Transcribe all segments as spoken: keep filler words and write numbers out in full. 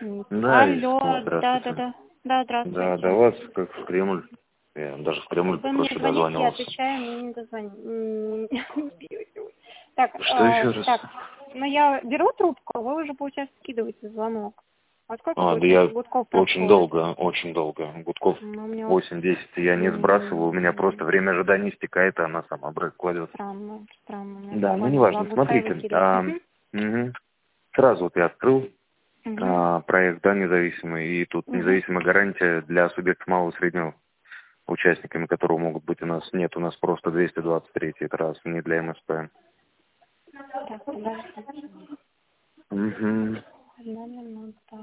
Да, Алло, да, да, здравствуйте. да. Да, Да, здравствуйте. до вас как в Кремль. Я даже в Кремль Вы мне проще звоните, я дозванивался. отвечаю, мне не дозвоните. Так, Что э, еще раз? так, ну я беру трубку, вы уже, получается, скидываете звонок. А сколько, А, да получается, я гудков очень прошло? долго, очень долго. Гудков Ну, у меня вот восемь-десять я не сбрасываю, у меня просто м, время ожидания истекает, и она сама брать кладет. странно, странно. У меня Да, ну буквально два неважно. гудка и в Смотрите, эфире. а, Мгм, мгм. Сразу вот я открыл мгм, а, проект, да, независимый, и тут мгм. независимая гарантия для субъектов малого и среднего, участниками которого могут быть у нас нет, у нас просто двести двадцать три, это раз, не для эм эс пэ. Так, подождите. Угу. Одна минута.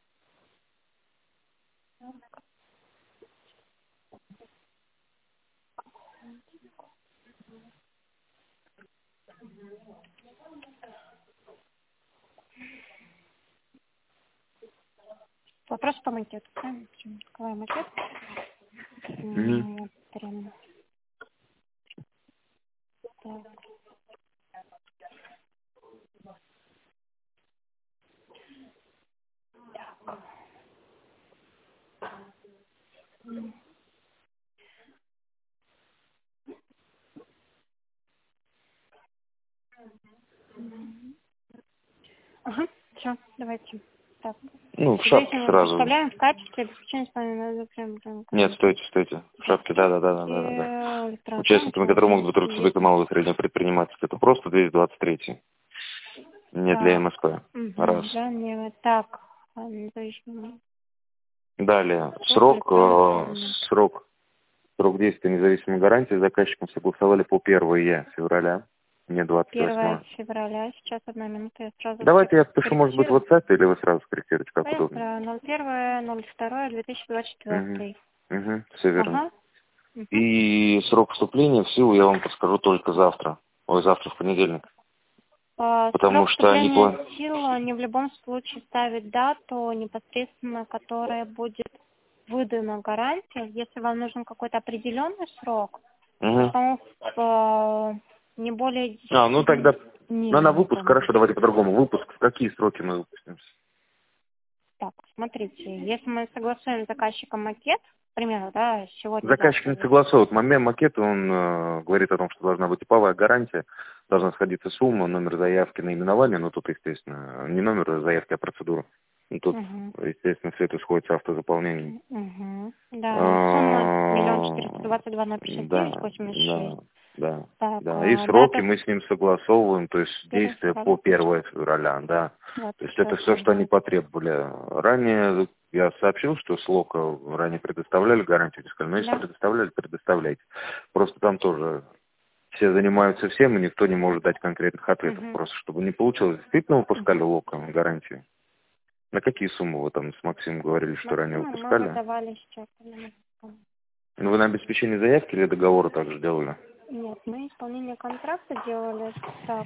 Вопрос по макету, правильно? Почему? Открываем макет. Угу. Смотрим. Так. Ага, все, давайте. Так. Ну, в шапке Независимо сразу. представляем в качестве обеспечения исполнения прям прям Нет, стойте, стойте. В шапке, да, да, да, да, да, да, да. электронной Участниками которого могут быть только субъекты малого и среднего предпринимательства. Это просто двести двадцать три. Не для Так. эм эс пэ. Раз. Угу, да, мне так. а, Независимо. Далее. Код Срок, электронной э, формы. срок, срок действия независимой гарантии с заказчиком согласовали по первое февраля, не двадцать Первое восьмое. февраля. Сейчас одна минута, я сразу все Давайте я пишу, может быть, в корректирую. WhatsApp, или вы сразу скорректируете, как удобнее. Понятно, ноль первое, ноль второе, две тысячи двадцать Угу. четвертый. Угу. Все верно. Ага. Угу. И срок вступления в силу я вам подскажу только завтра. Ой, завтра в понедельник. А, Потому Срок что они вступления по... в силу они в любом случае ставят дату непосредственно, которая будет выдана гарантия. Если вам нужен какой-то определенный срок, Угу. по-моему, в, э, не более А, ну десяти тогда... Ну, дней, на мне выпуск, помню. хорошо, давайте по-другому. Выпуск, в какие сроки мы выпустимся? Так, смотрите, если мы согласуем с заказчиком макет, к примеру, да, Заказчик сегодня-завтра, не вот, согласовывает. Момент макета, он э, говорит о том, что должна быть типовая гарантия, должна сходиться сумма, номер заявки, наименование, но тут, естественно, не номер заявки, а процедура. И тут, угу, естественно, все это сходит с автозаполнением. угу, да, сумма миллион четыреста А, двадцать два ноль пятьдесят девять Да, восемьдесят да, шесть. да, Так, да. И а, сроки дата мы с ним согласовываем, то есть первое действия по февраля первое февраля, да. То двадцать есть это все, четвёртого что они года. потребовали. Ранее я сообщил, что с Лока ранее предоставляли гарантию, сказали, ну если Да. предоставляли, предоставляйте. Просто там тоже все занимаются всем, и никто не может дать конкретных ответов. Угу. Просто чтобы не получилось, действительно выпускали Угу. Лока гарантию. На какие суммы вы там с Максимом говорили, что ранее Максимум мы выпускали? выдавали сейчас. Нет, Ну, вы на обеспечение заявки или договора также делали? мы исполнение контракта делали так.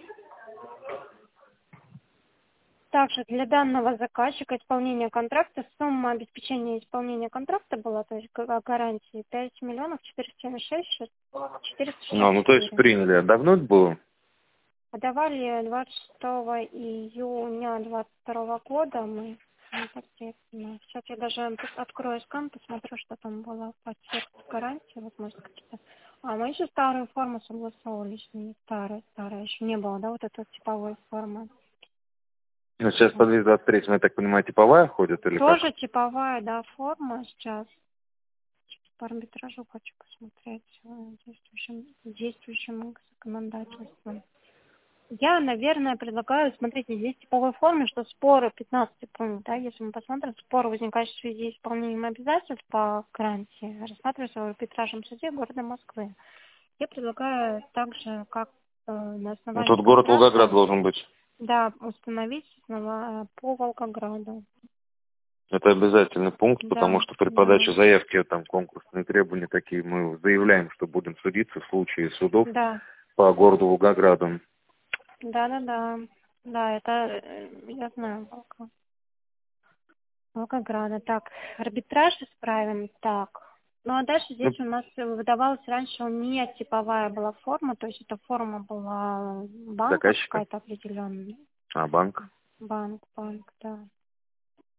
Также для данного заказчика исполнения контракта сумма обеспечения исполнения контракта была, то есть га- гарантии пять миллионов четыреста семьдесят шесть четыреста Ну, шестьдесят ну, то есть четыре. приняли. А давно это было? Подавали двадцать шестого июня двадцать второго года мы непосредственно. Сейчас я даже открою скан, посмотрю, что там было по тексту гарантии. Вот, может, какие-то... А, мы еще старую форму согласовывали, еще не старая, старая. Еще не было, да, вот этой типовой формы. Ну, сейчас по двести двадцать три, я так понимаю, типовая ходит или как? Тоже типовая, да, форма сейчас. По арбитражу хочу посмотреть э, действующим, действующим законодательством. Я, наверное, предлагаю, смотрите, здесь в типовой форме, что споры, пятнадцатый пункт, да, если мы посмотрим, споры, возникающие в связи с исполнением обязательств по гарантии, рассматриваются в арбитражном суде города Москвы. Я предлагаю также, как э, на Ну, основании тут город Волгоград контракта, должен быть. да, установить основа- по Волгограду. Это обязательный пункт, потому Да, что при да, подаче заявки, там, конкурсные требования такие, мы заявляем, что будем судиться в случае судов да, по городу Волгограду. да, да, да, да, это э, я знаю, Волга- Волгограда. Так, арбитраж исправим, так. Ну а дальше Ну, здесь у нас выдавалась раньше не типовая была форма, то есть эта форма была банка заказчика, какая-то определенная. а банк. Банк, банк, да.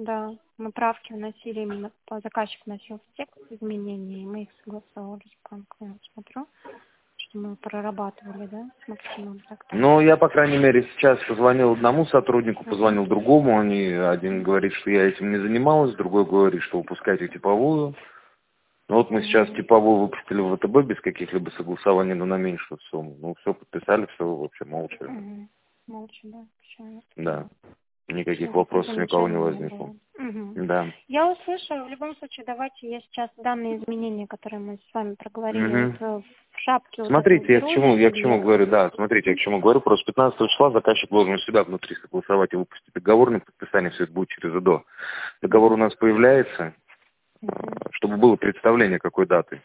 да. Мы правки вносили именно, по заказчик вносил в текст изменений, и мы их согласовывали с банком. Я смотрю, что мы прорабатывали, да, с Максимом. Так, так. Ну, я, по крайней мере, сейчас позвонил одному сотруднику, позвонил другому. Они, один говорит, что я этим не занималась, другой говорит, что выпускайте типовую. Ну, вот мы Мгм. сейчас типовую выпустили в ВТБ без каких-либо согласований, но на меньшую сумму. Ну, все подписали, все вообще молча. Мгм. Молча, да, все. Да. Никаких Всё, вопросов ни у кого не замечаний не возникло. было. Мгм. Да. Я услышала, в любом случае, давайте я сейчас данные изменения, которые мы с вами проговорили, Мгм. вот э, в шапке вот это Смотрите, я к уберу чему, я к чему себе. говорю, да, смотрите, я к чему говорю, просто пятнадцатого числа заказчик должен у себя внутри согласовать и выпустить договор на подписание, все это будет через ИДО. Договор у нас появляется, Мгм. чтобы было представление, какой даты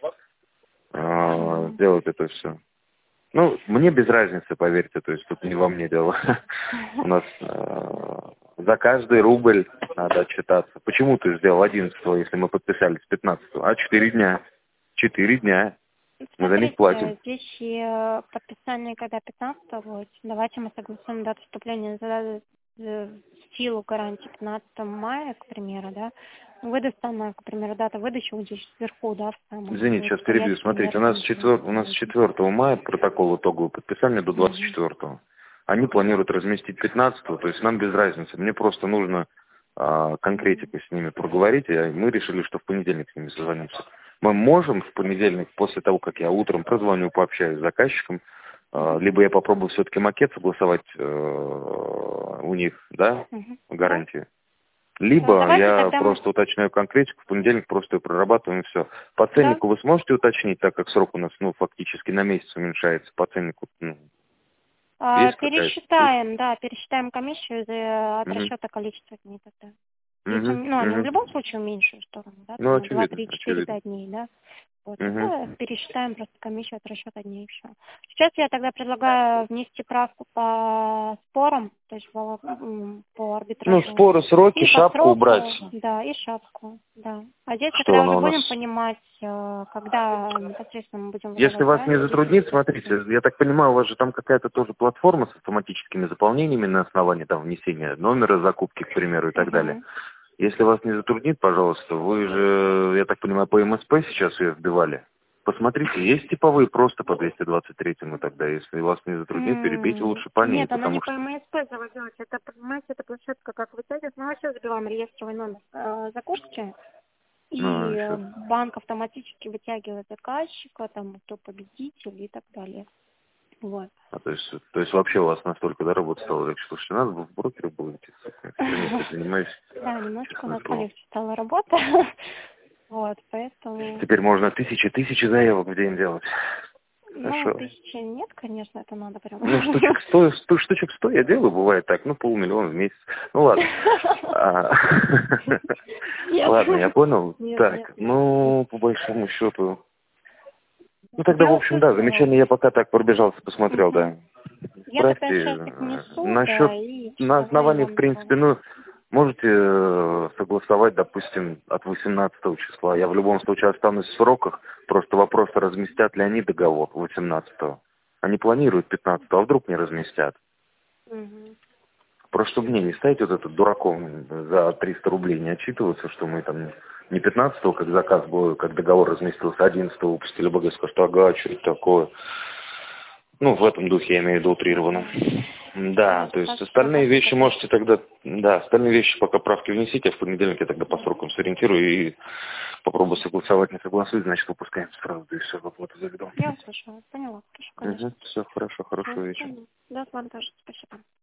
а, Мгм. сделать это все. Ну, мне без разницы, поверьте, то есть тут не во мне дело. У нас а, за каждый рубль надо отчитаться. Почему ты сделал одиннадцатого, если мы подписались пятнадцатого? А четыре дня. Четыре дня. Мы за них платим. Смотрите, здесь э, подписание когда пятнадцатого будет. Давайте мы согласуем дату вступления за э, в силу гарантии пятнадцатого мая, к примеру, да. Выдастана, к примеру, дата выдачи вот здесь вверху, да, в самом. Извините, будет сейчас стоять, перебью. к Смотрите, у примеру, нас, четвер... у нас четвёртого мая протокол итоговый подписания до двадцать четвёртого. Они планируют разместить пятнадцатого, то есть нам без разницы. Мне просто нужно а, конкретикой с ними проговорить, и мы решили, что в понедельник с ними созвонимся. Мы можем в понедельник, после того, как я утром прозвоню, пообщаюсь с заказчиком, а, либо я попробую все-таки макет согласовать а, у них, да, Мгм. гарантии. Да, Либо давайте я тогда мы... просто уточняю конкретику, в понедельник просто ее прорабатываем и все. По Да. ценнику вы сможете уточнить, так как срок у нас, ну, фактически на месяц уменьшается, по ценнику, ну, А, есть какая-то? пересчитаем, да, пересчитаем комиссию за- от Угу. расчета количества дней тогда. Если, Угу. ну, они в Угу. любом случае уменьшают сторону, да, Ну, там на два, очевидно, три, четыре, очевидно. пять дней, да. Вот, Угу. тогда пересчитаем просто комиссию от расчета дней и все. Сейчас я тогда предлагаю внести правку по спорам, то есть по, м, по Ну, арбитражу. споры, сроки, И по шапку сроку, убрать. да, и шапку, да. А здесь Что тогда она уже у нас? будем понимать, э, когда непосредственно мы будем Если выдавать вас не гарантии. затруднит, смотрите, я так понимаю, у вас же там какая-то тоже платформа с автоматическими заполнениями на основании там внесения номера закупки, к примеру, и так далее. Мгм. Если вас не затруднит, пожалуйста, вы же, я так понимаю, по МСП сейчас ее вбивали. Посмотрите, есть типовые просто по двести двадцать третьему тогда. Если вас не затруднит, перебейте М, лучше по ней, Нет, она не потому по что... МСП заводилась. Это, понимаете, это площадка, как вы садитесь, мы вообще забиваем реестровый номер э, закупки, Ну, и э, еще. банк автоматически вытягивает заказчика, там, кто победитель и так далее. Вот. А, то, есть, то есть вообще у вас настолько, да, работа стала легче? Слушайте, надо бы в брокере было идти. Я занимаюсь, Да, немножко у честное нас слово. полегче стала работа. Вот, поэтому... Теперь можно тысячи-тысячи заявок в день делать. Ну, Хорошо. тысячи нет, конечно, это надо прям... Ну, штучек сто, сто, штучек сто я делаю, бывает так, ну, полмиллиона в месяц. Ну, ладно. А, Нет. Ладно, я понял. Нет, нет, Так, нет. ну, по большому счету... Ну, тогда, в Я общем, да, услышала вас. замечание я пока так пробежался, посмотрел, Мгм. да. Я тогда Справьте. сейчас их э, внесу, Насчет, да, и на позвоним основании, в вам принципе, здорово. ну, можете э, согласовать, допустим, от восемнадцатого числа. Я в любом случае останусь в сроках, просто вопрос, разместят ли они договор восемнадцатого. Они планируют пятнадцатого, а вдруг не разместят. Мгм. Просто чтобы мне не стать вот этот дураком за триста рублей, не отчитываться, что мы там не пятнадцатого, как заказ был, как договор разместился, одиннадцатого выпустили БГ, скажут, ага, что это такое. Ну, в этом духе я имею в виду утрированно. Да, Ну, то есть так остальные работать вещи тогда. можете тогда, да, остальные вещи пока правки внесите, а в понедельник я тогда по срокам сориентирую и попробую согласовать, не согласуюсь, значит, выпускаем сразу, да и все, в оплату заведу. Я услышала, поняла. Хорошо, конечно. Угу, все хорошо, До хорошего вечера. свидания. Да, с вами тоже. Спасибо.